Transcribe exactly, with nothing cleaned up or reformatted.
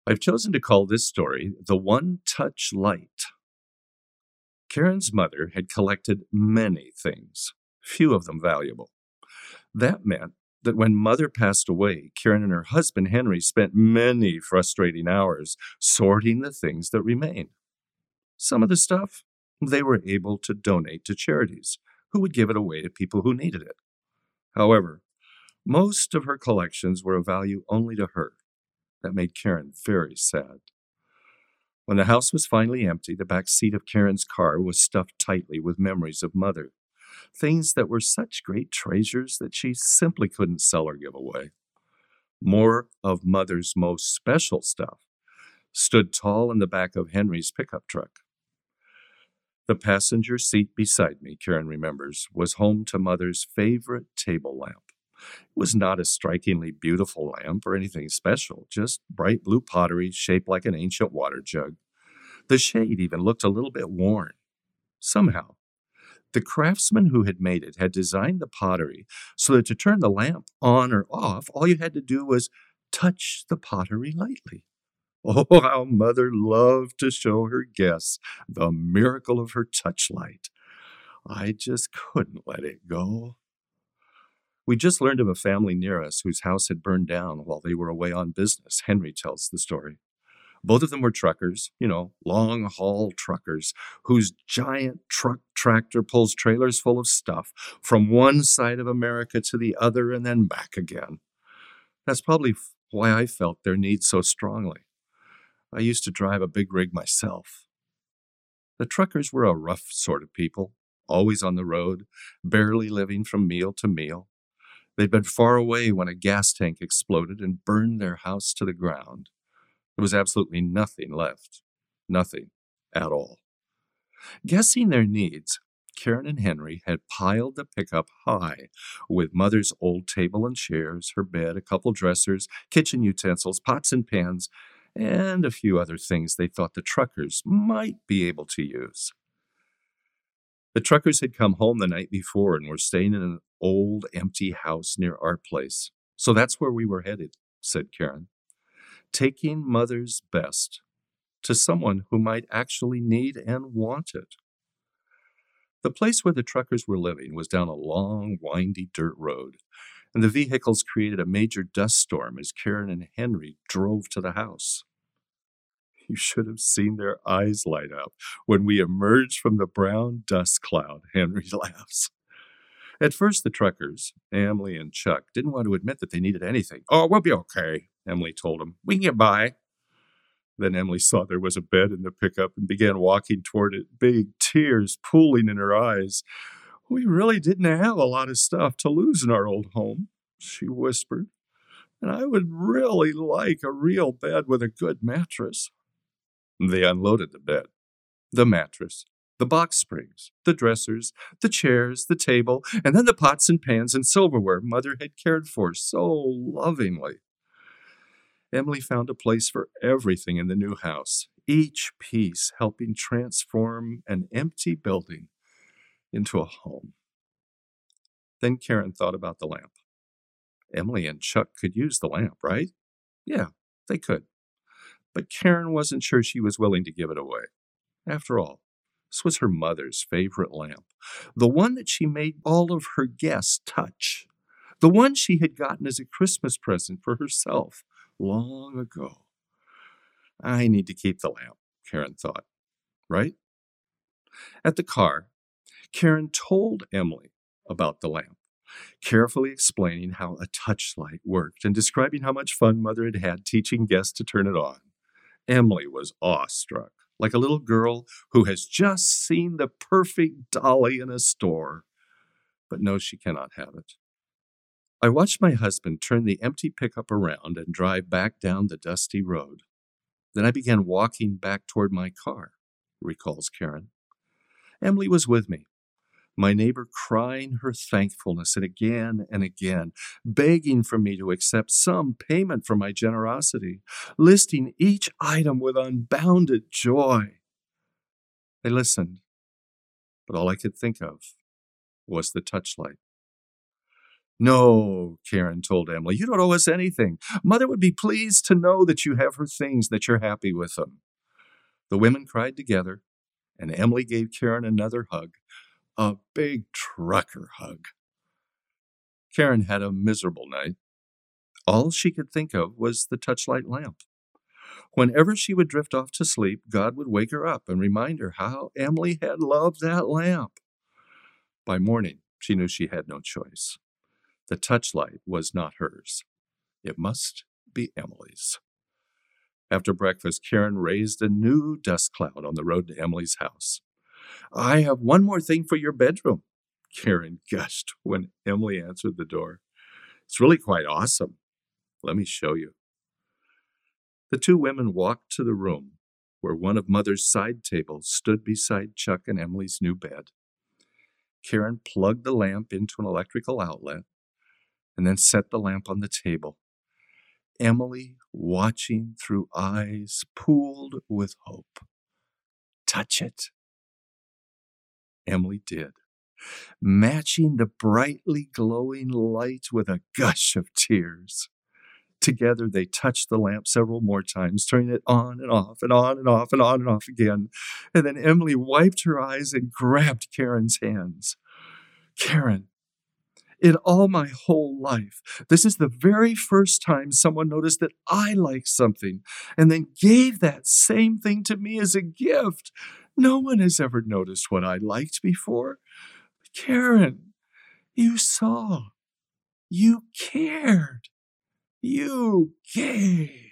I've chosen to call this story The One Touch Light. Karen's mother had collected many things, few of them valuable. That meant that when Mother passed away, Karen and her husband Henry spent many frustrating hours sorting the things that remained. Some of the stuff they were able to donate to charities, who would give it away to people who needed it. However, most of her collections were of value only to her. That made Karen very sad. When the house was finally empty, the back seat of Karen's car was stuffed tightly with memories of Mother, things that were such great treasures that she simply couldn't sell or give away. More of Mother's most special stuff stood tall in the back of Henry's pickup truck. The passenger seat beside me, Karen remembers, was home to Mother's favorite table lamp. It was not a strikingly beautiful lamp or anything special, just bright blue pottery shaped like an ancient water jug. The shade even looked a little bit worn. Somehow, the craftsman who had made it had designed the pottery so that to turn the lamp on or off, all you had to do was touch the pottery lightly. Oh, how Mother loved to show her guests the miracle of her touchlight. I just couldn't let it go. We just learned of a family near us whose house had burned down while they were away on business. Henry tells the story. Both of them were truckers, you know, long-haul truckers, whose giant truck tractor pulls trailers full of stuff from one side of America to the other and then back again. That's probably why I felt their need so strongly. I used to drive a big rig myself. The truckers were a rough sort of people, always on the road, barely living from meal to meal. They'd been far away when a gas tank exploded and burned their house to the ground. There was absolutely nothing left. Nothing at all. Guessing their needs, Karen and Henry had piled the pickup high with Mother's old table and chairs, her bed, a couple dressers, kitchen utensils, pots and pans, and a few other things they thought the truckers might be able to use. The truckers had come home the night before and were staying in an old, empty house near our place. So that's where we were headed, said Karen. Taking Mother's best to someone who might actually need and want it. The place where the truckers were living was down a long, windy dirt road, and the vehicles created a major dust storm as Karen and Henry drove to the house. You should have seen their eyes light up when we emerged from the brown dust cloud, Henry laughs. At first, the truckers, Emily and Chuck, didn't want to admit that they needed anything. Oh, we'll be okay, Emily told them. We can get by. Then Emily saw there was a bed in the pickup and began walking toward it, big tears pooling in her eyes. We really didn't have a lot of stuff to lose in our old home, she whispered. And I would really like a real bed with a good mattress. They unloaded the bed, the mattress, the box springs, the dressers, the chairs, the table, and then the pots and pans and silverware Mother had cared for so lovingly. Emily found a place for everything in the new house, each piece helping transform an empty building into a home. Then Karen thought about the lamp. Emily and Chuck could use the lamp, right? Yeah, they could. But Karen wasn't sure she was willing to give it away. After all, this was her mother's favorite lamp, the one that she made all of her guests touch, the one she had gotten as a Christmas present for herself long ago. I need to keep the lamp, Karen thought, right? At the car, Karen told Emily about the lamp, carefully explaining how a touchlight worked and describing how much fun Mother had had teaching guests to turn it on. Emily was awestruck, like a little girl who has just seen the perfect dolly in a store, but knows she cannot have it. I watched my husband turn the empty pickup around and drive back down the dusty road. Then I began walking back toward my car, recalls Karen. Emily was with me, my neighbor crying her thankfulness and again and again, begging for me to accept some payment for my generosity, listing each item with unbounded joy. I listened, but all I could think of was the touchlight. No, Karen told Emily, you don't owe us anything. Mother would be pleased to know that you have her things, that you're happy with them. The women cried together, and Emily gave Karen another hug, a big trucker hug. Karen had a miserable night. All she could think of was the touchlight lamp. Whenever she would drift off to sleep, God would wake her up and remind her how Emily had loved that lamp. By morning, she knew she had no choice. The touchlight was not hers. It must be Emily's. After breakfast, Karen raised a new dust cloud on the road to Emily's house. I have one more thing for your bedroom, Karen gushed when Emily answered the door. It's really quite awesome. Let me show you. The two women walked to the room where one of Mother's side tables stood beside Chuck and Emily's new bed. Karen plugged the lamp into an electrical outlet and then set the lamp on the table. Emily, watching through eyes pooled with hope. Touch it. Emily did, matching the brightly glowing light with a gush of tears. Together, they touched the lamp several more times, turning it on and off and on and off and on and off again. And then Emily wiped her eyes and grabbed Karen's hands. Karen, in all my whole life, this is the very first time someone noticed that I like something and then gave that same thing to me as a gift. No one has ever noticed what I liked before. Karen, you saw. You cared. You gave.